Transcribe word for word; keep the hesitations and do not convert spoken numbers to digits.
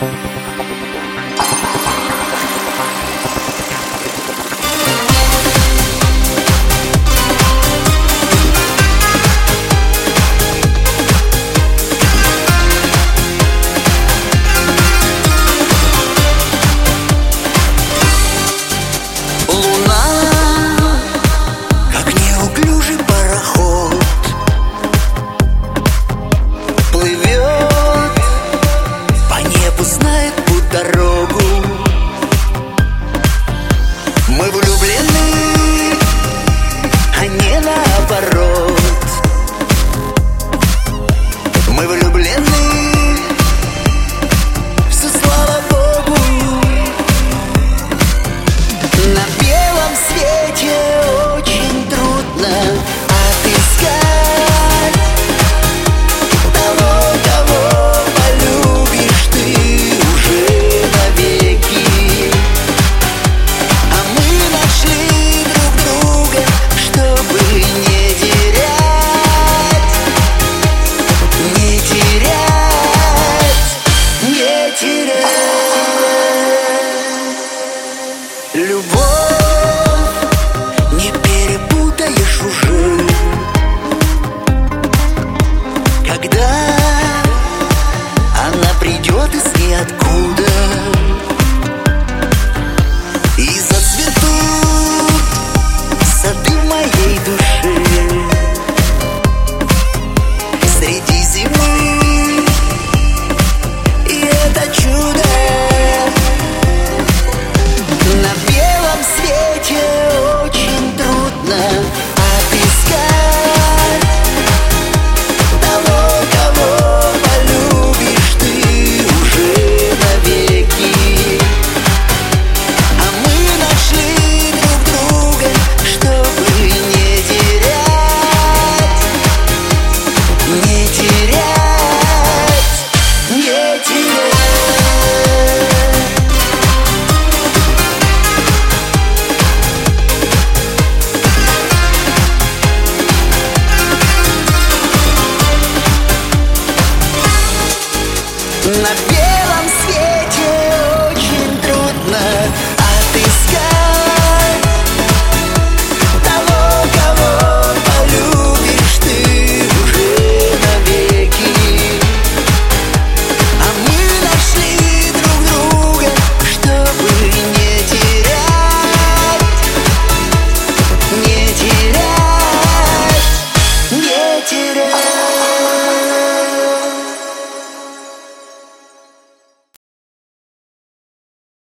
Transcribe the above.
Мы влюблены, а не наоборот. Мы влюблены, все слава Богу. На белом свете очень трудно отыскать того, кого полюбишь ты уже навеки. А мы нашли друг друга, чтобы не терять, не терять, не терять. Любовь не перепутаешь уже, когда она придет из ниоткуда и зацветут сады моей души среди зимы. И это чудо. На белом свете очень трудно отыскать того, кого полюбишь ты уже навеки. А мы нашли друг друга, чтобы не терять, не терять, не терять. На